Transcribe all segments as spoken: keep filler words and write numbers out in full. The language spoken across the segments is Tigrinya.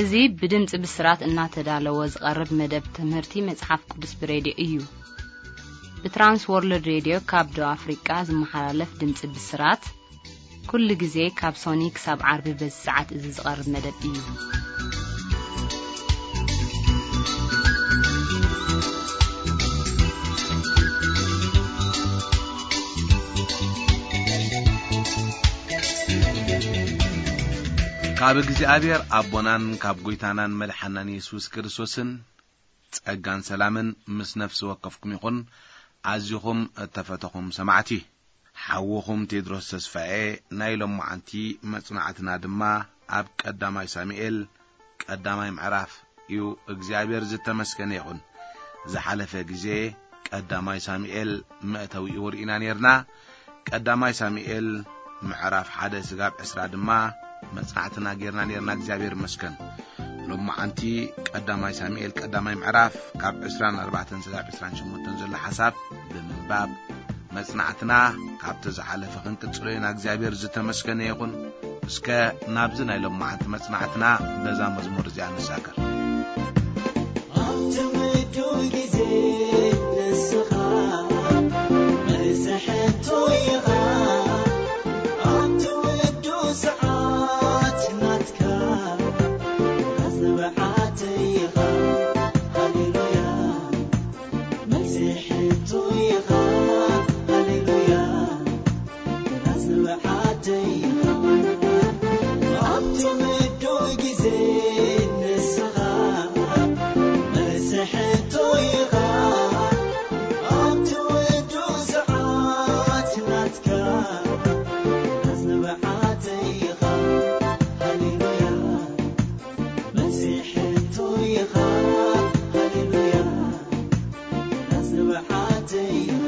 እዙي بدمጽ بسرات እናተዳለወ ዝቀርብ መደብ ትምህርቲ መጽሐፍ ቅዱስ ብሬዲዮ እዩ በትራንስ ወርልድ ሬዲዮ ካብ ዶ አፍሪካ ዝመሓላለፍ ድምጽ ብስራት ኩሉ ጊዜ ካብ ሶኒክ ሳብ ዓርቢ በሰዓት እዚ ዝቀርብ መደብ እዩ ካብ እግዚአብሔር አቦናን ካብ ጎይታናን መድኃናን ኢየሱስ ክርስቶስን ጸጋን ሰላምን ምስ ነፍስ ወከፍኩም ይኹን አዚኹም ተፈተኹም ሰማዕቲ ሓወኹም ቴድሮስ ተስፋኤ ናይሎም ማዓንቲ መጽናዕትና ድማ ኣብ ቀዳማይ ሳሙኤል ቀዳማይ ምዕራፍ እዩ እግዚአብሔር ዝተመስገነ ይኹን ዝሓለፈ ጊዜ ቀዳማይ ሳሙኤል መእተዊ ወርኢና ነርና ቀዳማይ ሳሙኤል ምዕራፍ ሓደ ስጋብ ዕስራ ድማ መጽናዕትና ጌርና ነርና እግዚአብሔር መስከን ሎም ማዓንቲ ቀዳማይ ሳሙኤል ቀዳማይ ምዕራፍ ካብ عشرين أربعة ስጋብ عشرين ثمانية ዘሎ ሐሳብ ብምንባብ መጽናዕትና ካብ ተዝሓለፈ ክንቅጽለና እግዚአብሔር ዝተመስገነ ይኹን እስከ ናብዝ ናይ ሎም ማዓንቲ መጽናዕትና በዛ መዝሙር እዚኣ ንሳከር አትምዱ ጊዜ ንስኻ መስሕቱ ይኻ አትምዱ ሰዓት ናትካ አዝበዓት ይኻ ሃሌሉያ መስሕቱ ይኻ ሃሌሉያ አዝበዓት ይኻ አትምዱ ጊዜ ንስኻ መስሕቱ ይኻ አትምዱ ሰዓት ናትካ አዝበዓት ይኻ ሃሌሉያ መስሕቱ ይኻ ሃሌሉያ አዝበዓት ይኻ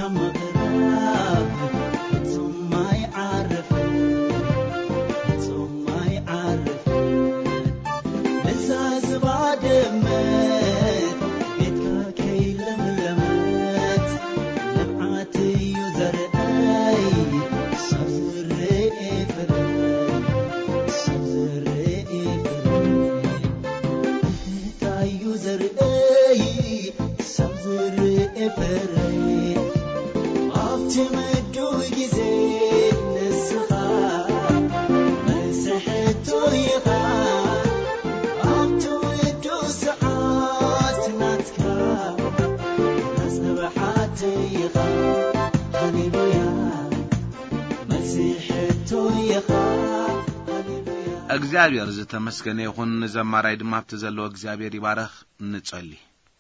እግዚአብሔር ዝተመስገነ ይሁን ዘማራይ ድማ ተዘለው እግዚአብሔር ይባረክ እንጸልይ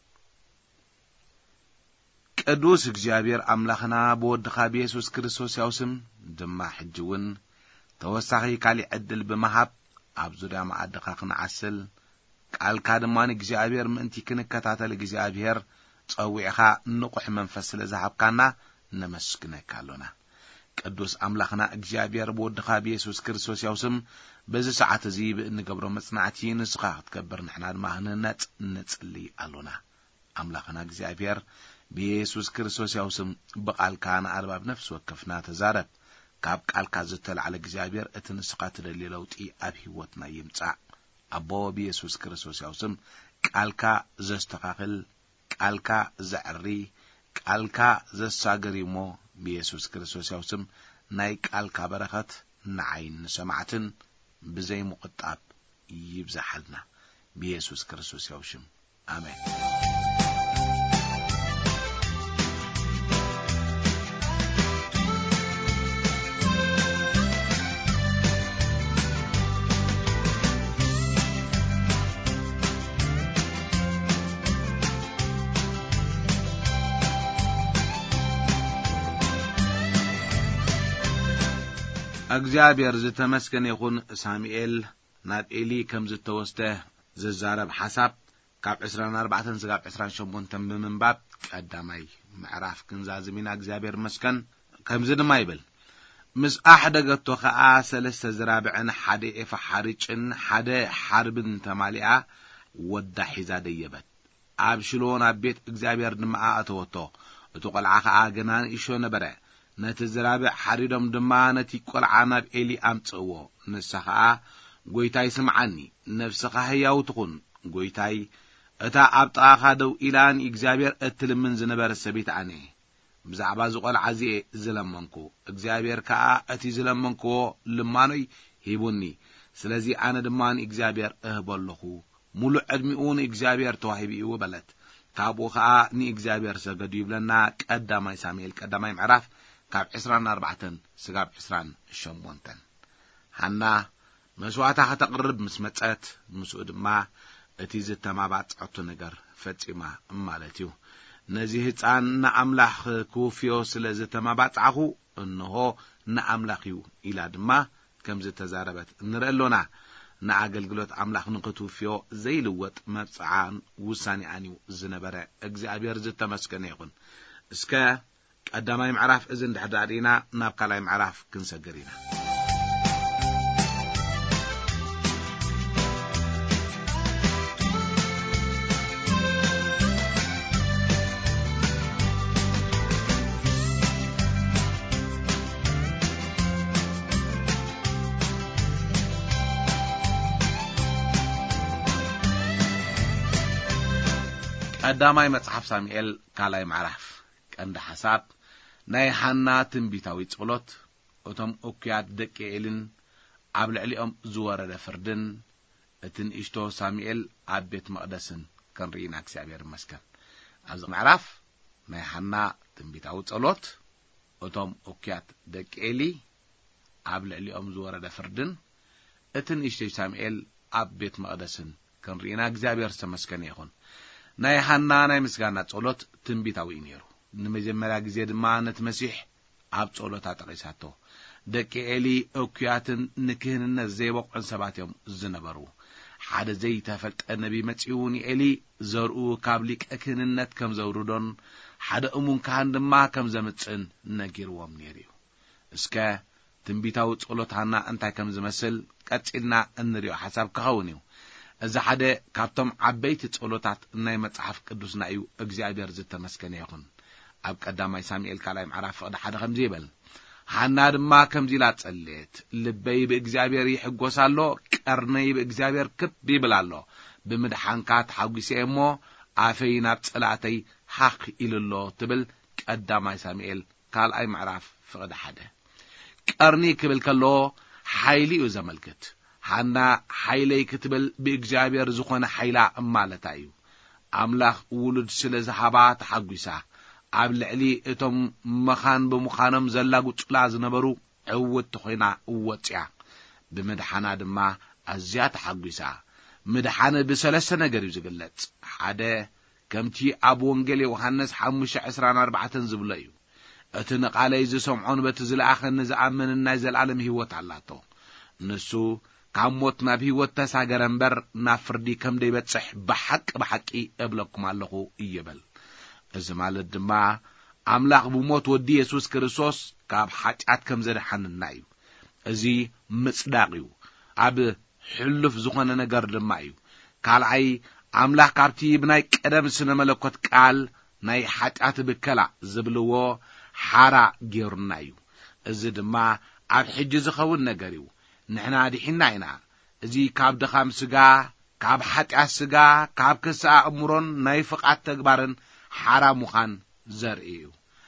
ቅዱስ እግዚአብሔር አምላኽና በወድኻ በኢየሱስ ክርስቶስ ያውስም ድማ ሕጅውን ተወሳኺ ካሊ ዕድል በመሃብ ኣብ ዙርያ ማዕድኻ ክንዓስል ቃልካ ድማን እግዚአብሔር ምእንቲ ክንከታተል እግዚአብሔር ጸዊዕኻ ንቁሕ መንፈስ ስለዝሃብካና ነመስግነካለና ቅዱስ አምላኽና እግዚአብሔር በወድኻ በኢየሱስ ክርስቶስ ያውስም በዚህ ሰዓት እዚ እንገብሮ መጽናዕቲ ንስኻ ክትከበር ንሕና ድማ ህንነጽ ንጽልይ አለና አምላኽና እግዚአብሔር በኢየሱስ ክርስቶስ ያውስም በቃልካ ንአርባብ ነፍስ ወከፍና ተዛረብ ካብ ቃልካ ዝተልዓለ እግዚአብሔር እቲ ንስኻ ትደልይ ለውጢ ኣብ ህይወትና ይምጻእ አቦ በኢየሱስ ክርስቶስ ያውስም ቃልካ ዘስተኻኽል ቃልካ ዘዕሪ ቃልካ ዘሳገሪሞ በኢየሱስ ክርስቶስ ያውስም ናይ ቃልካ በረኸት ንዓይን ሰማዕትን بزي مقطاب يبزحلنا بيسوس كريستوس يوشم آمين እግዚአብሔር ዝተመስገነ ይሁን ሳሙኤል ናብ ኤሊ ከም ዝተወስደ ዝዛረብ ሐሳብ ካብ عشرين وأربعة ስጋብ عشرين وثمانية በመንባብ ቀዳማይ ምዕራፍ ክንዛዝሚና እግዚአብሔር መስከን ከምዝ ድማ ይብል ምስ አሕደገቶ ኸዓ ሰለስተ ዝራብዕን ሓደ ኤፋ ሓሪጭን ሓደ ሓርብን ተማሊኣ ወዳ ሒዛ ደየበት ኣብ ሽሎን ኣብ ቤት እግዚአብሔር ድማ ኣተወቶ እቱ ቆልዓ ኸዓ ገናን ኢሾ ነበረ ነቲ ዝራብዕ ሓሪዶም ድማ ነቲ ቆልዓ ናብ ኤሊ ኣምጽዎ ንስኻ ጎይታይ ስምዓኒ ነፍስኻ ሕያው ትኹን ጎይታይ እታ ኣብ ጣኻ ደው ኢላን እግዚአብሔር እትልምን ዝነበረ ሰቤት ኣነ ብዛዕባ ዝቆልዓ እዚኣ ዝለመንኩ እግዚአብሔር ከዓ እቲ ዝለመንኩ ልማኖይ ሂቡኒ ስለዚ ኣነ ድማን እግዚአብሔር እህበለኹ ሙሉእ ዕድሚኡን እግዚአብሔር ተዋሂቢኡ በለት ካብኡ ከዓ ንእግዚአብሔር ሰገዱ ይብለና ቀዳማይ ሳሙኤል ቀዳማይ ምዕራፍ ካብ عشرين وأربعة ስጋብ عشرين وثمانية ሃና መስዋዕታ ከተቅርብ ምስ መጸት ምስኡ ድማ እቲ ዝተማባጽዓቶ ነገር ፈጺማ ማለት እዩ ነዚ ህፃን ንኣምላኽ ክውፍዮ ስለ ዝተማባጽዓኹ እንሆ ንኣምላኽ እዩ ኢላ ድማ ከም ዝተዛረበት ንረአሎና ንኣገልግሎት ኣምላኽ ንክትውፍዮ ዘይልወጥ መብጽዓን ውሳኔኣን እዩ ዝነበረ እግዚአብሔር ዝተመስገነ ይኹን እስከ ቀዳማይ ምዕራፍ እዚ እንድሕዳዲና ናብ ካልኣይ ምዕራፍ ክንሰገሪና ቀዳማይ መጽሐፍ ሳሙኤል ካልኣይ ምዕራፍ ቀንዲ ሐሳብ ናይ ሃና ትንቢታዊ ጸሎት እቶም ኦክያት ደቂ ኤልን ኣብ ልዕሊኦም ዝወረደ ፍርድን እትን ኢሽቶ ሳሙኤል ኣብ ቤት መቅደስን ክንሪኢና እግዚአብሔር ይመስገን ኣብዚ ምዕራፍ ናይ ሃና ትንቢታዊ ጸሎት እቶም ኦክያት ደቂ ኤሊ ኣብ ልዕሊኦም ዝወረደ ፍርድን እትን ኢሽቶ ሳሙኤል ኣብ ቤት መቅደስን ክንሪኢና እግዚአብሔር ተመስገነ ይኹን ናይ ሃና ናይ ምስጋና ጸሎት ትንቢታዊ ነይሩ ንመጀመርያ ግዜ ድማ ነቲ መሲሕ ኣብ ጸሎታ ጠቂሳቶ ደቂ ኤሊ ኦክያትን ንክህንነት ዘይበቁዕን ሰባት እዮም ዝነበሩ ሓደ ዘይተፈልጠ ነቢ መጺኡ ንኤሊ ዘርኡ ካብ ሊቀ ክህንነት ከም ዘውርዶን ሓደ እሙን ካህን ድማ ከም ዘምጽን ነጊርዎም ነይሩ። እስከ ትንቢታዊ ጸሎታና እንታይ ከም ዝመስል ቀጽልና እንሪኦ ሓሳብ ክኸውን እዩ። እዚ ሓደ ካብቶም ዓበይቲ ጸሎታት ናይ መጽሓፍ ቅዱስና እዩ። እግዚአብሔር ዝተመስገነ ይኹን። ኣብ ቀዳማይ ሳሙኤል ካልኣይ ምዕራፍ ፍቅዲ ሓደ ከምዚ ይብል፣ ሓና ድማ ከምዚ ኢላ ጸልየት፣ ልበይ ብእግዚአብሔር ይሕጎሳሎ፣ ቀርነይ ብእግዚአብሔር ክብ ይብላሎ፣ ብምድሓንካ ተሓጒሰ እሞ ኣፈይ ናብ ጸላእተይ ሓኽ ኢልሎ ትብል። ቀዳማይ ሳሙኤል ካልኣይ ምዕራፍ ፍቅዲ ሓደ። ቀርኒ ክብል ከሎ ሓይሊ እዩ ዘመልክት። ሓና ሓይለይ ክትብል ብእግዚአብሔር ዝኾነ ሓይላ እማለታ እዩ። ኣምላኽ ውሉድ ስለ ዝሃባ ተሓጒሳ ኣብ ልዕሊ እቶም መኻን ብምዃኖም ዘላጉጽላ ዝነበሩ ዕውት ኮይና እወጽያ፣ ብምድሓና ድማ ኣዝያ ተሓጒሳ። ምድሓነ ብሰለስተ ነገር እዩ ዝግለጽ። ሓደ ከምቲ ኣብ ወንጌል ዮሐንስ ሓሙሽተ ዒስራን ኣርባዕተ ዝብሎ እዩ፣ እቲ ንቓለይ ዝሰምዖን በቲ ዝለኣኸኒ ዝኣምን ናይ ዘለዓለም ህይወት ኣላቶ፣ ንሱ ካብ ሞት ናብ ህይወት ተሳገረ እምበር ናብ ፍርዲ ከም ደይበጽሕ ብሓቂ ብሓቂ እብለኩም ኣለኹ ይብል። እዚ ማለት ድማ ኣምላኽ ብሞት ወዲ ኢየሱስ ክርስቶስ ካብ ሓጢአት ከም ዘድሓንና እዩ። እዚ ምጽዳቕ እዩ። ኣብ ሕሉፍ ዝኾነ ነገር ድማ እዩ። ካልኣይ ኣምላኽ ካብቲ ብናይ ቀደም ስነ መለኮት ቃል ናይ ሓጢአት ብከላ ዝብልዎ ሓራ ገይሩና እዩ። እዚ ድማ ኣብ ሕጂ ዝኸውን ነገር እዩ። ንሕና ድሒና ኢና። እዚ ካብ ድኻም ስጋ፣ ካብ ሓጢአት ስጋ፣ ካብ ክስኣ እምሮን ናይ ፍቓድ ተግባርን ሓራ ሙኻን ዘርኢ እዩ።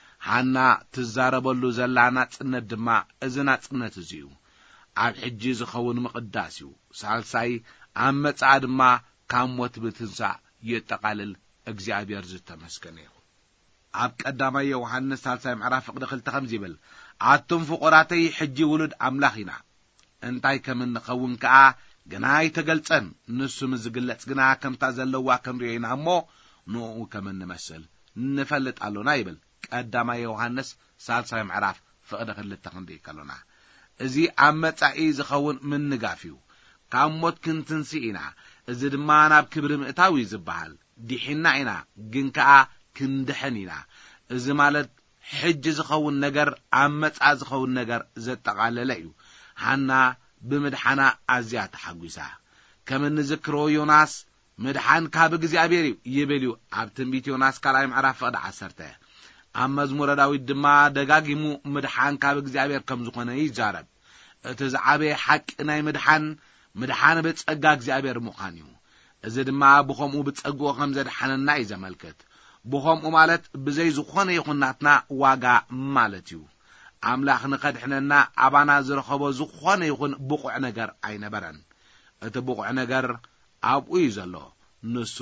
ሓና ትዛረበሉ ዘላ ናጽነት ድማ እዚ ናጽነት እዚ እዩ። ኣብ ሕጂ ዝኸውን ምቕዳስ እዩ። ሳልሳይ ኣብ መጽኣ ድማ ካብ ሞት ብትንሣእ የጠቓልል። እግዚአብሔር ዝተመስገነ ይኹን። ኣብ ቀዳማይ ዮሐንስ ሳልሳይ ምዕራፍ ፍቅዲ ክልተ ከምዚ ይብል፣ ኣቱም ፍቁራተይ ሕጂ ውሉድ ኣምላኽ ኢና፣ እንታይ ከም እንኸውን ከዓ ግና ኣይተገልጸን፣ ንሱ ምዝግለጽ ግና ከምታ ዘለዋ ከምሪኦ ኢና እሞ ንኡ ከም እንመስል ንፈልጥ ኣሎና ይብል። ቀዳማይ ዮሐንስ ሳልሳይ ምዕራፍ ፍቅዲ ክልተ ክንርኢ ከሎና እዚ ኣብ መጻኢ ዝኸውን ምንጋፍ እዩ። ካብ ሞት ክንትንስእ ኢና። እዚ ድማ ናብ ክብሪ ምእታዊ ዝበሃል። ዲሒና ኢና ግን ከዓ ክንድሕን ኢና። እዚ ማለት ሕጂ ዝኸውን ነገር ኣብ መጻኢ ዝኸውን ነገር ዘጠቓለለ እዩ። ሓና ብምድሓና ኣዝያ ተሓጒሳ። ከም እንዝክሮ ዮናስ ምድሓን ካብ እግዚአብሔር እዩ ይብል እዩ ኣብ ትንቢት ዮናስ ካልኣይ ምዕራፍ ፍቅዲ ዓሰርተ። ኣብ መዝሙረ ዳዊት ድማ ደጋጊሙ ምድሓን ካብ እግዚአብሔር ከም ዝኾነ ይዛረብ። እቲ ዝዓበየ ሓቂ ናይ ምድሓን ምድሓን ብጸጋ እግዚአብሔር ምዃን እዩ። እዚ ድማ ብኸምኡ ብጸግኦ ከም ዘድሓነና እዩ ዘመልክት። ብኸምኡ ማለት ብዘይ ዝኾነ ይኹናትና ዋጋ ማለት እዩ። ኣምላኽ ንኸድሕነና ኣባና ዝረኸቦ ዝኾነ ይኹን ብቑዕ ነገር ኣይነበረን። እቲ ብቑዕ ነገር ኣብኡ እዩ ዘሎ። ንሱ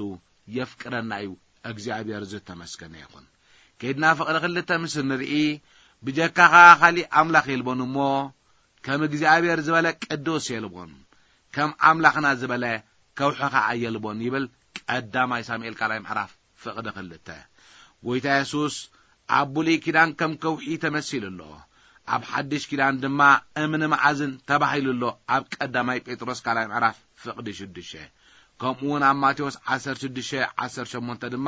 የፍቅረና እዩ። እግዚአብሔር ዝተመስገነ ይኹን። ከይድና ፍቅዲ ክልተ ምስ ንርኢ ብጀካኻ ኻሊእ ኣምላኽ የልቦን እሞ ከም እግዚአብሔር ዝበለ ቅዱስ የልቦን፣ ከም ኣምላኽና ዝበለ ከውሕኻ ኣየልቦን ይብል። ቀዳማይ ሳሙኤል ካልኣይ ምዕራፍ ፍቅዲ ክልተ። ጎይታ ኢየሱስ ኣብ ብሉይ ኪዳን ከም ከውሒ ተመሲሉሎ፣ ኣብ ሓድሽ ኪዳን ድማ እምኒ መዓዝን ተባሂሉሎ ኣብ ቀዳማይ ጴጥሮስ ካልኣይ ምዕራፍ ፍቅዲ ሽዱሽተ። ከምኡውን ኣብ ማቴዎስ ዓሰርተ ሽዱሽተ ዓሰርተ ሸሞንተ ድማ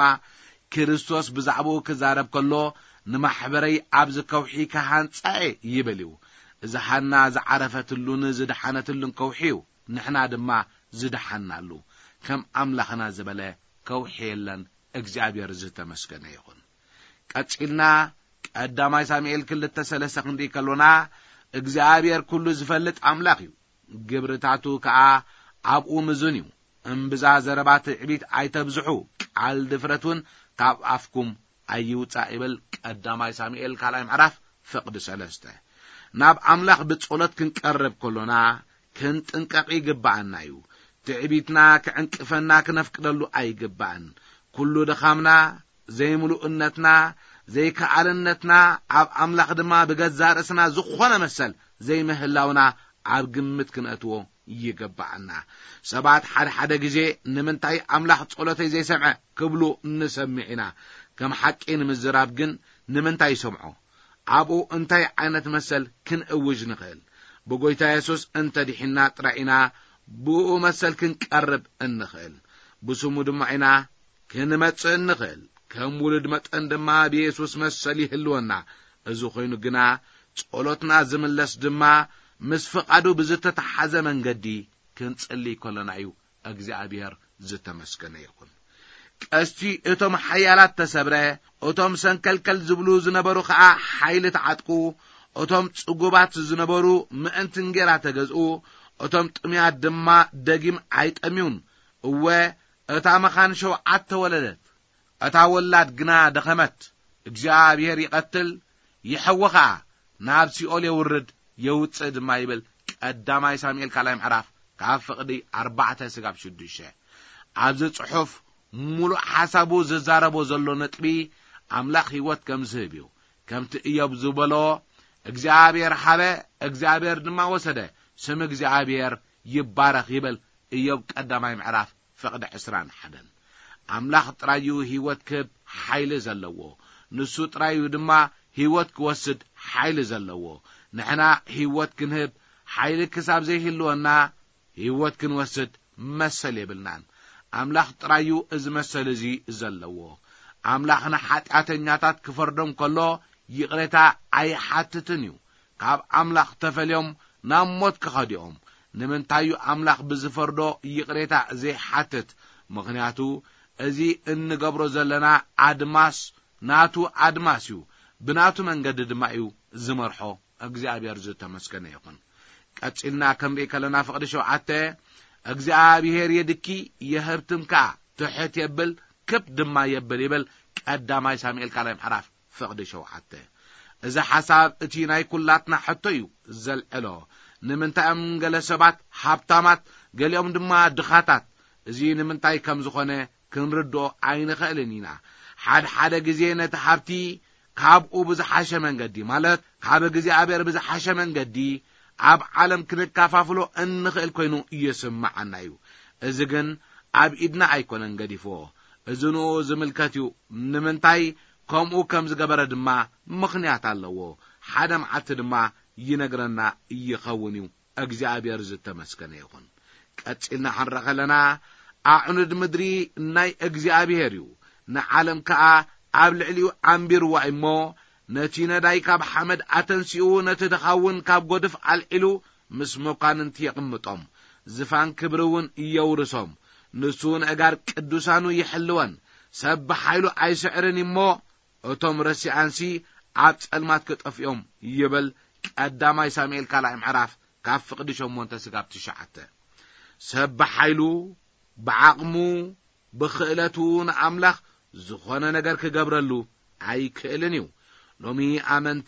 ክርስቶስ ብዛዕባኡ ክዛረብ ከሎ ንማሕበረይ ኣብዚ ከውሒ ከሃንጻኤ ይብል እዩ። እዚ ሓና ዝዓረፈትሉን ዝድሓነትሉን ከውሒ እዩ። ንሕና ድማ ዝድሓናሉ ከም ኣምላኽና ዝበለ ከውሒ የለን። እግዚአብሔር ዝተመስገነ ይኹን። ቀጺልና ቀዳማይ ሳሙኤል ክልተ ሰለስተ ክንርኢ ከሎና እግዚአብሔር ኩሉ ዝፈልጥ ኣምላኽ እዩ። ግብርታቱ ከዓ ኣብኡ ምዙን እዩ። እምብዛ ዘረባት ዕቢት ኣይተብዝሑ፣ ቃል ድፍረቱን ካብ ኣፍኩም ኣይውፃእ ይብል። ቀዳማይ ሳሙኤል ካልኣይ ምዕራፍ ፍቅዲ ሰለስተ። ናብ ኣምላኽ ብጸሎት ክንቀርብ ከሎና ክንጥንቀቕ ይግባአና እዩ። ትዕቢትና ክዕንቅፈና ክነፍቅደሉ ኣይግባእን። ኩሉ ድኻምና፣ ዘይምሉእነትና፣ ዘይከኣልነትና ኣብ ኣምላኽ ድማ ብገዛ ርእስና ዝኾነ መሰል ዘይምህላውና ኣብ ግምት ክንእትዎ ይግባአና። ሰባት ሓደ ሓደ ግዜ ንምንታይ ኣምላኽ ጸሎተይ ዘይሰምዐ ክብሉ እንሰምዕ ኢና። ከም ሓቂ ንምዝራብ ግን ንምንታይ ይሰምዖ? ኣብኡ እንታይ ዓይነት መሰል ክንእውጅ ንኽእል? ብጎይታ ኢየሱስ እንተድሒና ጥራኢና ብኡ መሰል ክንቀርብ እንኽእል። ብስሙ ድማ ኢና ክንመጽእ እንኽእል። ከም ውልድ መጠን ድማ በኢየሱስ መሰል ይህልወና እዚ ኮይኑ ግና ጸሎትና ዝምለስ ድማ ምስ ፈቃዱ ብዝተተሓዘ መንገዲ ክንጽልይ ከለና እዩ እግዚአብሔር ዝተመስገነ ይኹን ቀስቲ እቶም ሓያላት ተሰብረ እቶም ሰንከልከል ዝብሉ ዝነበሩ ከዓ ሓይል ተዓጥቁ እቶም ጽጉባት ዝነበሩ ምእንትን ጌራ ተገዝኡ እቶም ጥምያት ድማ ደጊም አይጠሚውን እወ እታ መኻን ሸውዓተ ወለደት እታ ወላድ ግና ደኸመት እግዚአብሔር ይቀትል ይሐወኻ ናብ ሲኦል የውርድ የውጽእ ድማ ይብል ቀዳማይ ሳሙኤል ካልኣይ ምዕራፍ ካብ ፍቅዲ ኣርባዕተ ስጋብ ሽዱሽተ ኣብዚ ጽሑፍ ሙሉእ ሓሳቡ ዝዛረቦ ዘሎ ነጥቢ ኣምላኽ ህይወት ከም ዝህብ እዩ ከምቲ ኢዮብ ዝበሎ እግዚአብሔር ሓበ እግዚአብሔር ድማ ወሰደ ስም እግዚአብሔር ይባረኽ ይብል ኢዮብ ቀዳማይ ምዕራፍ ፍቅዲ عشرين وواحد ኣምላኽ ጥራዩ ህይወት ክብ ሓይሊ ዘለዎ ንሱ ጥራዩ ድማ ህይወት ክወስድ ሓይሊ ዘለዎ ንሕና ህይወት ክንህብ ሓይሊ ክሳብ ዘይህልወና ህይወት ክንወስድ መሰል የብልናን ኣምላኽ ጥራዩ እዚ መሰል እዚ ዘለዎ ኣምላኽና ኃጢአተኛታት ክፈርዶም ከሎ ይቕሬታ ኣይሓትትን እዩ ካብ ኣምላኽ ተፈልዮም ናብ ሞት ክኸዲኦም ንምንታዩ ኣምላኽ ብዝፈርዶ ይቕሬታ ዘይሓትት ምኽንያቱ እዚ እንገብሮ ዘለና ኣድማስ ናቱ ኣድማስ እዩ ብናቱ መንገዲ ድማ እዩ ዝመርሖ እግዚአብሔር ዝተመስገነ ይኹን ቀጽልና ከምሪ ከለና ፍቅዲ ሸውዓተ እግዚአብሔር የድኪ የህብትምካ ትሕት የብል ክብ ድማ የብል ይብል ቀዳማይ ሳሙኤል ካልኣይ ምዕራፍ ፍቅዲ ሸውዓተ እዚ ሓሳብ እቲ ናይ ኩላትና ሕቶ እዩ ዘልዕሎ ንምንታይም ገለ ሰባት ሃብታማት ገሊኦም ድማ ድኻታት እዚ ንምንታይ ከም ዝኾነ ክንርድኦ ኣይንኽእልን ኢና ሓደ ሓደ ግዜ ነቲ ሃብቲ ካብኡ ብዝሓሸ መንገዲ ማለት ካብ እግዚአብሔር ብዝሓሸ መንገዲ ኣብ ዓለም ክንካፋፍሎ እንኽእል ኮይኑ ይስምዓና እዩ እዚ ግን ኣብ ኢድና ኣይኮነን ገዲፎ እዝኑ ዝምልከት እዩ ንምንታይ ከምኡ ከም ዝገበረ ድማ ምኽንያት ኣለዎ ሓደ መዓልቲ ድማ ይነግረና ይኸውን እዩ እግዚአብሔር ዝተመስገነ ይኹን ቀጽልና ሓንረኸለና ኣዕኑድ ምድሪ ናይ እግዚአብሔር እዩ ንዓለም ከዓ ኣብ ልዕሊኡ ኣንቢርዋ እሞ ነቲ ነዳይ ካብ ሓመድ ኣተንሲኡ ነቲ ድኻውን ካብ ጎድፍ ኣልዒሉ ምስ መኳንንቲ የቕምጦም ዝፋን ክብርውን እየውርሶም ንሱን እጋር ቅዱሳኑ ይሕልወን ሰብ ብሓይሉ ኣይስዕርን እሞ እቶም ረሲኣንሲ ኣብ ጸልማት ክጠፍዮም ይብል ቀዳማይ ሳሙኤል ካልኣይ ምዕራፍ ካብ ፍቅዲ ሸሞንተ ስጋብ ትሽዓተ ሰብ ብሓይሉ ብዓቕሙ ብኽእለቱ ንኣምላኽ ዝኾነ ነገር ክገብረሉ ኣይክእልን እዩ ሎሚ ኣመንቲ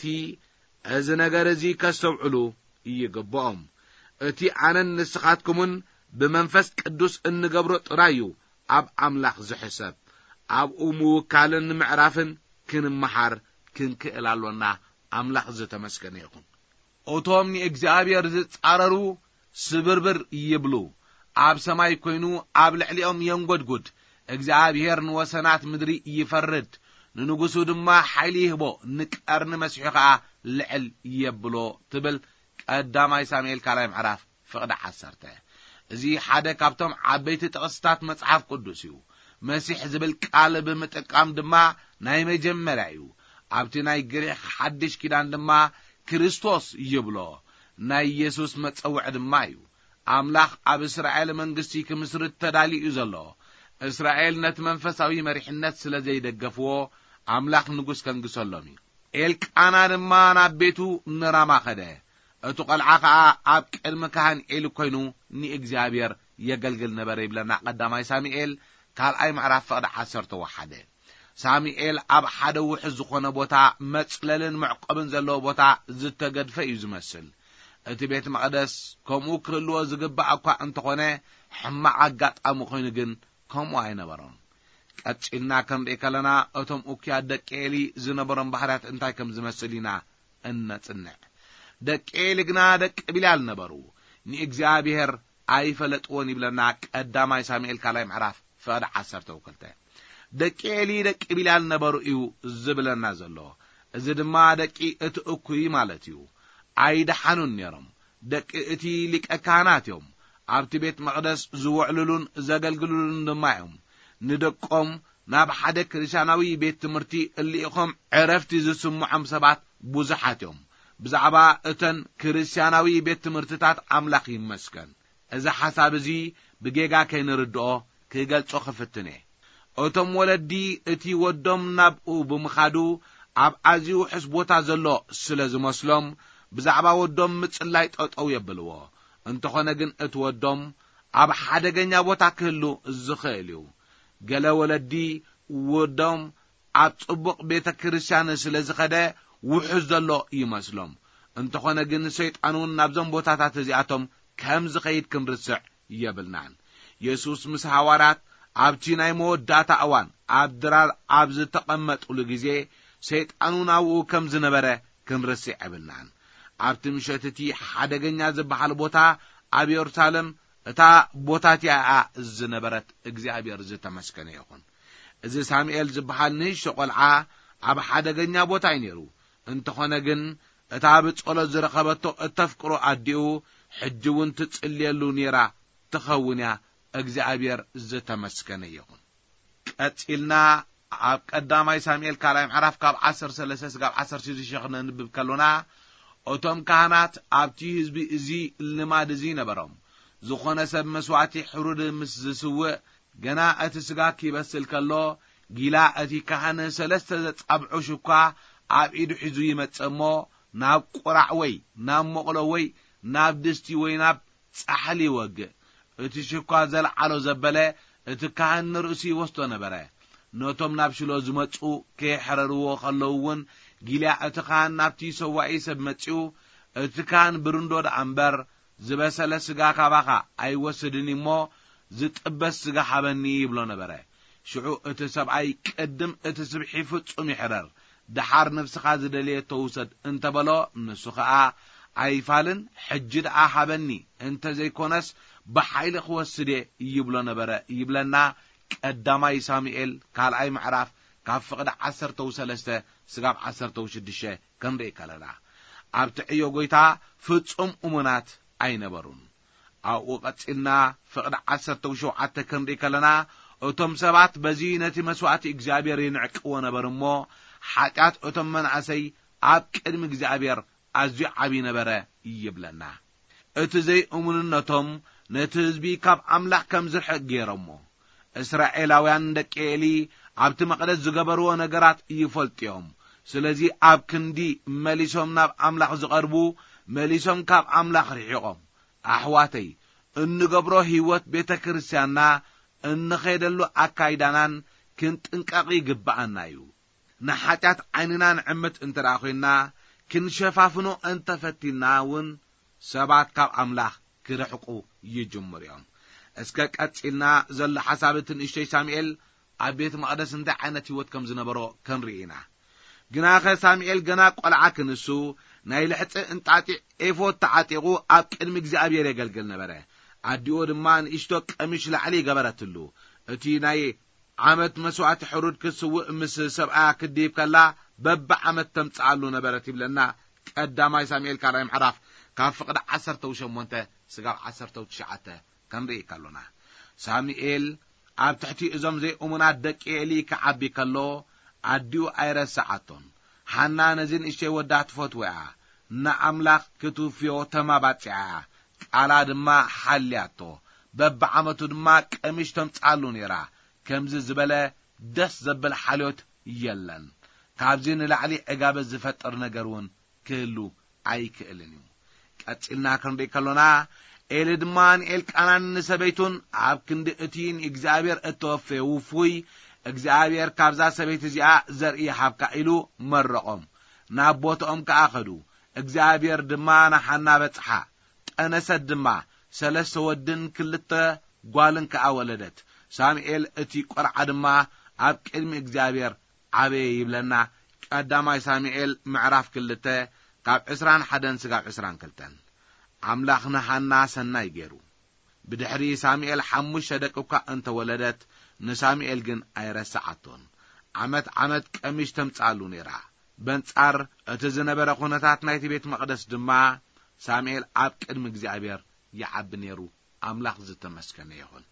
እዚ ነገር እዚ ከስተውዕሉ ይግብኦም እቲ ኣነን ንስኻትኩምን ብመንፈስ ቅዱስ እንገብሮ ጥራዩ ኣብ ኣምላኽ ዝሕሰብ ኣብኡ ምውካልን ምዕራፍን ክንመሓር ክንክእል ኣሎና ኣምላኽ ዝተመስገነ ይኹን እቶም ንእግዚአብሔር ዝጻረሩ ስብርብር ይብሉ ኣብ ሰማይ ኮይኑ ኣብ ልዕሊኦም የንጎድጉድ እግዚአብሔር ንወሰናት ምድሪ ይፈርድ ንንጉሱ ድማ ሓይሊ ይህቦ ንቀርኒ መሲሑ ከዓ ልዕል የብሎ ትብል ቀዳማይ ሳሙኤል ካልኣይ ምዕራፍ ፍቅዲ ዓሰርተ እዚ ሓደ ካብቶም ዓበይቲ ጥቕስታት መጽሓፍ ቅዱስ እዩ መሲሕ ዝብል ቃል ብምጥቃም ድማ ናይ መጀመርያ እዩ ኣብቲ ናይ ግሪክ ሓድሽ ኪዳን ድማ ክርስቶስ ይብሎ ናይ ኢየሱስ መጸውዕ ድማ እዩ ኣምላኽ ኣብ እስራኤል መንግስቲ ክምስርት ተዳልዩ ዘሎ እስራኤል ነት መንፈሳዊ መሪሕነት ስለ ዘይደገፍዎ ኣምላኽ ንጉስ ከንግሰሎም እዩ ኤልቃና ድማ ናብ ቤቱ ንራማ ኸደ እቱ ቆልዓ ከዓ ኣብ ቅድሚ ካህን ኤሊ ኮይኑ ንእግዚአብሔር የገልግል ነበረ ይብለና ቀዳማይ ሳሙኤል ካልኣይ ምዕራፍ ፍቅዲ ዓሰርተ ወሓደ ሳሙኤል ኣብ ሓደ ውሕዝ ዝኾነ ቦታ መጽለልን ምዕቆብን ዘለዎ ቦታ ዝተገድፈ እዩ ዝመስል እቲ ቤት መቅደስ ከምኡ ክህልዎ ዝግባእ እኳ እንተኾነ ሕማቅ ኣጋጣሚ ኮይኑ ግን ከምኡ ኣይነበሮም ቀጽልና ከምርኢ ከለና እቶም ኡክያ ደቂ ኤሊ ዝነበሮም ባህርያት እንታይ ከም ዝመስል ኢና እንጽንዕ ደቂ ኤሊ ግና ደቂ ቢልያል ነበሩ ንእግዚአብሔር ኣይፈለጥዎን ይብለና ቀዳማይ ሳሙኤል ካልኣይ ምዕራፍ ፍቅዲ ዓሰርተ ወክልተ ደቂ ኤሊ ደቂ ቢልያል ነበሩ እዩ ዝብለና ዘሎ እዚ ድማ ደቂ እቲ እኩይ ማለት እዩ ኣይደሓኑን ነይሮም ደቂ እቲ ሊቀ ካህናት እዮም ኣብቲ ቤት መቅደስ ዝውዕሉሉን ዘገልግሉሉን ድማ እዮም ንደቆም ናብ ሓደ ክርስቲያናዊ ቤት ትምህርቲ እሊኢኹም ዕረፍቲ ዝስምዖም ሰባት ብዙሓት እዮም ብዛዕባ እተን ክርስቲያናዊ ቤት ትምህርትታት ኣምላኽ ይመስገን እዚ ሓሳብ እዚ ብጌጋ ከይንርድኦ ክገልጾ ክፍትነ እቶም ወለዲ እቲ ወዶም ናብኡ ብምኻዱ ኣብ ኣዝዩ ሕስ ቦታ ዘሎ ስለ ዝመስሎም ብዛዕባ ወዶም ምጽላይ ጠጠው የብልዎ እንተኾነ ግን እቲ ወዶም ኣብ ሓደገኛ ቦታ ክህሉ ዝኽእል እዩ ገለ ወለዲ ወዶም ኣብ ጽቡቕ ቤተ ክርስቲያን ስለ ዝኸደ ውሑስ ዘሎ ይመስሎም እንተኾነ ግን ሰይጣኑን ናብዞም ቦታታት እዚኣቶም ከም ዝኸይድ ክንርስዕ የብልናን ኢየሱስ ምስ ሐዋርያት ኣብቲ ናይ መወዳእታ እዋን ኣብ ድራር ኣብ ዝተቐመጡሉ ግዜ ሰይጣኑ ናብኡ ከም ዝነበረ ክንርስዕ የብልናን ኣብቲ ምሸት እቲ ሓደገኛ ዝበሃል ቦታ ኣብ ኢየሩሳሌም እታ ቦታቲያ ዝነበረት እግዚአብሔር ዝተመስገነ ይኹን እዚ ሳሙኤል ዝበሃል ንእሽቶ ቆልዓ ኣብ ሓደገኛ ቦታ ይነሩ እንተኾነ ግን እታ ብጸሎት ዝረኸበቶ እተፍቅሮ ኣዲኡ ሕጅውን ትጽልየሉ ኔራ ትኸውንያ እግዚአብሔር ዝተመስገነ ይኹን ቀጽልና ኣብ ቀዳማይ ሳሙኤል ካልኣይ ምዕራፍ ካብ ዓሰርተ ሰለስተ እስካብ ዓሰርተ ሽዱሽተ ንብብ ከሎና እቶም ካህናት ኣብቲ ህዝቢ እዚ ልማድ እዚ ነበሮም ዝኾነ ሰብ መስዋዕቲ ሕሩድ ምስ ዝስውዕ ገና እቲ ስጋ ኪበስል ከሎ ጊላ እቲ ካህን ሰለስተ ዘጻብዑ ሽኳ ኣብ ኢዱ ሒዙ ይመጽሞ ናብ ቁራዕ ወይ ናብ መቕሎ ወይ ናብ ድስቲ ወይ ናብ ጻሕሊ ይወግእ እቲ ሽኳ ዘለዓሎ ዘበለ እቲ ካህን ንርእሲ ወስቶ ነበረ ነቶም ናብ ሽሎ ዝመጹ ከይሕረርዎ ከለውን ጊላ እቲ ካህን ናብቲ ሰዋኢ ሰብ መጺኡ እቲ ካህን ብርንዶድ ኣምበር ዝበሰለ ስጋ ካባኻ ኣይወስድን እሞ ዝጥበስ ስጋ ሓበኒ ይብሎ ነበረ ሽዑ እቲ ሰብኣይ ቅድም እቲ ስብሒ ፍጹም ይሕረር ድሓር ነፍስኻ ዝደልየ ተውሰድ እንተበሎ ንሱ ኸዓ ኣይፋልን ሕጂ ደኣ ሓበኒ እንተ ዘይኮነስ ብሓይሊ ክወስደ ይብሎ ነበረ ይብለና ቀዳማይ ሳሙኤል ካልኣይ ምዕራፍ ካብ ፍቕዲ ዓሰርተ ሰለስተ እስካብ ዓሰርተ ሽዱሽተ ክንርኢ ከለና ኣብቲ ዕዮ ጎይታ ፍጹም እሙናት ኣይነበሩን ኣብኡ ቀጺልና ፍቕዲ ዓሰርተ ሸውዓተ ክንርኢ ከለና እቶም ሰባት በዚ ነቲ መስዋዕቲ እግዚአብሔር ይንዕቅዎ ነበር እሞ ሓጢአት እቶም መናእሰይ ኣብ ቅድሚ እግዚአብሔር ኣዝዩ ዓቢ ነበረ ይብለና እቲ ዘይእሙንነቶም ነቲ ህዝቢ ካብ ኣምላኽ ከም ዝርሕቕ ገይሮሞ እስራኤላውያን ደቂ ኤሊ ኣብቲ መቕደስ ዝገበርዎ ነገራት ይፈልጥዮም ስለዚ ኣብ ክንዲ መሊሶም ናብ ኣምላኽ ዝቐርቡ መሊሶም ካብ ኣምላኽ ርሒቖም ኣሕዋተይ እንገብሮ ህይወት ቤተ ክርስቲያንና እንኸይደሉ ኣካይዳናን ክንጥንቀቕ ይግባአና እዩ ንሓጢአት ዓይንና ንዕምት እንተደኣ ኮይንና ክንሸፋፍኖ እንተፈቲና እውን ሰባት ካብ ኣምላኽ ክርሕቁ ይጅምሩ እዮም እስከ ቀጺልና ዘሎ ሓሳብ ንእሽተይ ሳሙኤል ኣብ ቤተ መቕደስ እንታይ ዓይነት ህይወት ከም ዝነበሮ ክንርኢና ግና ኸ ሳሙኤል ገና ቆልዓ ክንሱ ናይ ልሕፂ እንጣጢ ኤፎት ተዓጢቑ ኣብ ቅድሚ እግዚአብሔር የገልግል ነበረ ኣዲኡ ድማ ንእሽቶ ቀሚሽ ላዕሊ ገበረትሉ እቲ ናይ ዓመት መስዋዕቲ ሕሩድ ክስውእ ምስ ሰብኣ ክዲብ ከላ በብ ዓመት ተምጽኣሉ ነበረት ይብለና ቀዳማይ ሳሙኤል ካልኣይ ምዕራፍ ካብ ፍቕዲ ዓሰርተ ሸሞንተ እስካብ ዓሰርተ ትሽዓተ ክንርኢ ከሎና ሳሙኤል ኣብ ትሕቲ እዞም ዘይእሙናት ደቂ ኤሊ ክዓቢ ከሎ ኣዲኡ ኣይረሳዓቶን ሓና ነዚ ንእሽተይ ወዳ ትፈትውያ ንኣምላኽ ክትውፍዮ ተማባጽያ ቃላ ድማ ሓልያቶ በብ ዓመቱ ድማ ቀሚሽ ተምጽኣሉ ነይራ ከምዚ ዝበለ ደስ ዘብል ሓልዮት የለን ካብዚ ንላዕሊ ዕጋበ ዝፈጥር ነገር እውን ክህሉ ኣይክእልን እዩ ቀጺልና ክንርኢ ከሎና ኤሊ ድማ ንኤልቃናን ንሰበይቱን ኣብ ክንዲ እቲን እግዚአብሔር እተወፈየ ውፉይ እግዚአብሔር ካብዛ ሰበይቲ እዚኣ ዘርኢ ሓብካ ኢሉ መረቆም ናብ ቦታኦም ከኣኸዱ እግዚአብሔር ድማ ንሓና በጽሓ ጠነሰት ድማ ሰለስተ ወድን ክልተ ጓልን ከኣወለደት ሳሙኤል እቲ ቆርዓ ድማ ኣብ ቅድሚ እግዚአብሔር ዓበየ ይብለና ቀዳማይ ሳሙኤል ምዕራፍ ክልተ ካብ ዕስራን ሓደን እስካብ ዕስራን ክልተን ኣምላኽ ንሓና ሰናይ ገይሩ ብድሕሪ ሳሙኤል ሓሙሽተ ደቂ እኳ እንተወለደት ንሳሙኤል ግን ኣይረሳዓቶን ዓመት ዓመት ቀሚሽ ተምጽኣሉ ነይራ በንጻር እቲ ዝነበረ ኩነታት ናይቲ ቤት መቕደስ ድማ ሳሙኤል ኣብ ቅድሚ እግዚአብሔር ይዓቢ ነይሩ ኣምላኽ ዝተመስገነ ይኹን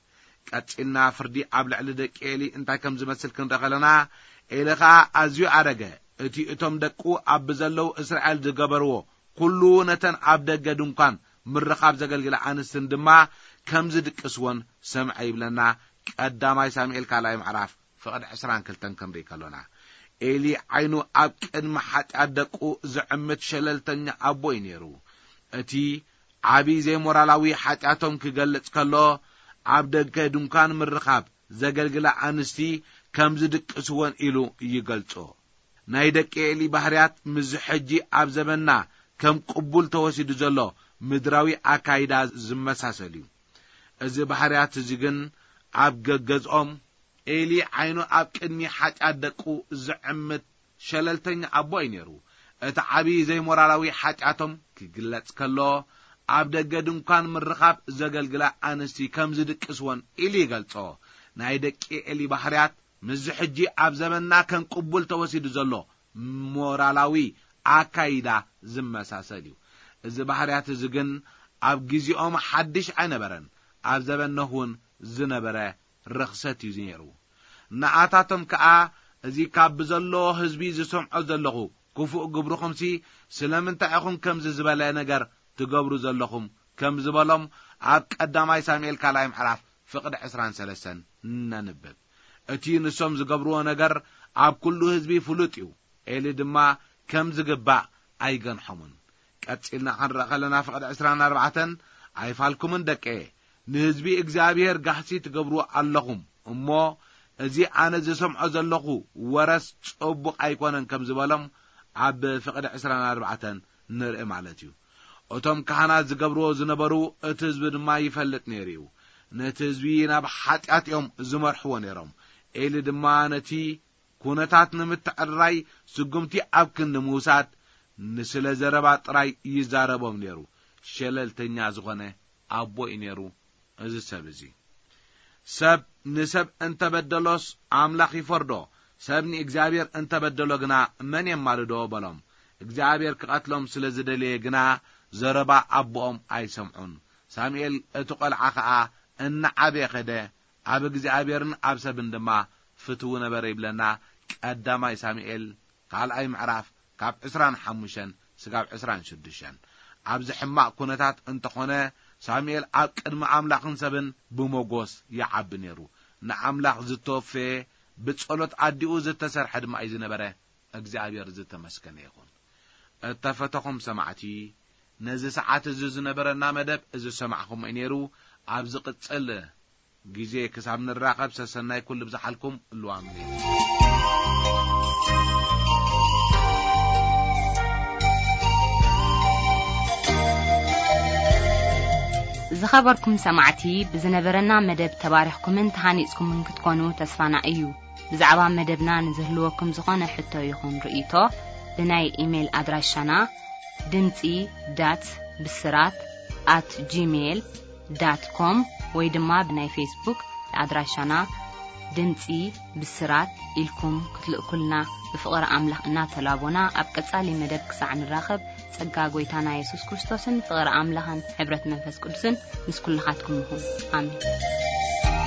قصينا فردي عبل على دقيلي انت كم زمسل كندخلنا إلخا أزيو أرجع أتي أتم دكو عب زلوا إسرائيل دجبروه كله نتن عبد جدون كان مرخاب زجل جل عن السندما كم زدك أسوان سمع يبلنا قدام سامعيل كلايم عرف فقد عسران كلتن كم ريكالونا إلي عينو أبكن محط أدكو زعمت شللتني أبوين يرو أتي عبي زي مورالاوي حتى أتم كجلت كله عبد جدون كان مرخاب زجل جل عنستي كم زدك أسوان إلو يقلتو نايدك إلي بحريات مزحجي عبزبنا كم قبول توسيد زلو مدراوي أكايدا زمساسليو إذا بحريات زيجن عبد جزءم إلي عينو أبكني حتى أدكو زعمت شللتني أبوين يرو أتعبي زي مورالاوي حتى أتم كجلت كله عبد جدون كان مرخاب زجل جلا أنستي كم زدك أسوان إلي قلتو نايدك إلي بحريات مزحجي عب زمننا كان قبول توسيد زلو مورالاوي أكايدا زمساسليو إذا بحريات زجن عب جزيهم حدش عنبرن عب زمنهون زنبره رخصتي زيرو نعاتاتم كأ إذا كاب زلو حزبي زسمع زلو كفو قبرو خمسي سلام تأخون كم زبالة نجر تقبرو زلهم كم زبالهم عب قدامي ساميل كلايم حرف فقد عسران سلسن ننبب أتي نسوم زقبروه نجر عب كله هزبي فلوتيو إلي دما كم زقبع أيقن حمون كتسئلنا عن رقلنا فقد عسران أربعة عيفالكم اندك إيه نهزبي إجزابير قحسي تقبروه اللهم أمو أزي أنا زسوم عزلقو ورس صبق أيقونا كم زبالهم عب فقد عسران أربعة نرئم علتيو أتم كهانات زقبروه زنبرو اتزب دما يفلت نيريو نتزبينا بحاتيات يوم زمرحوا نيرم إلي دمانتي كونتات نمتعرّي سقمتي أبكن نموسات نسل زربات راي يزاربهم نيرو شلل تنيازغنه أبو إنيرو أزي سبزي سب نسب انت بدلوس عملاقي فردو سبني إجزابير انت بدلو جنا من يمالدو بلوم إجزابير كقتلهم سلزدلي جنا زربا أبوهم أي سمعون ساميل اتقل عخاء ان عبي خده عب إجزابيرن عبسبن دما فتو نبر يبلنا قدامي ساميل قال أي معرف كاب عسران حموشن سقاب عسران شدشن عبز حماق كونتات انتخونه ساميل عب قدم عملاقن سبن بموغوس يعب نيرو نعملاق زتوفي بتصلت عديو زتسرح دما اي زنبره اجزابير زتمسكن يكون اتفتخم سمعتي نزي ساعات زز نبرنا مدب از سمعكم انيرو عبز قصل غيزي كساب نراقب سسناي كل بزحلكم اللوامني زخبركم سمعتي بزنبرنا مدب تباريخكم انتحانيسكم من كتكونوا تسفانا ايو بزعبا مدبنا نزهلوكم زخانة حتى يخون رئيتو بناي ايميل ادراشانا دمتي دات بسرات at gmail dot com ويدما بناي فيسبوك ادراشانا دمتي بسرات إلكم كتلقلنا بفقر أملاح إنا تلابونا أبقصالي مدد كسع نراخب ጸጋ ጎይታና ኢየሱስ ክርስቶስን ፍቅር አምላህን ሕብረት መንፈስ ቅዱስን ምስ ኩልኻትኩም ይሁን አሜን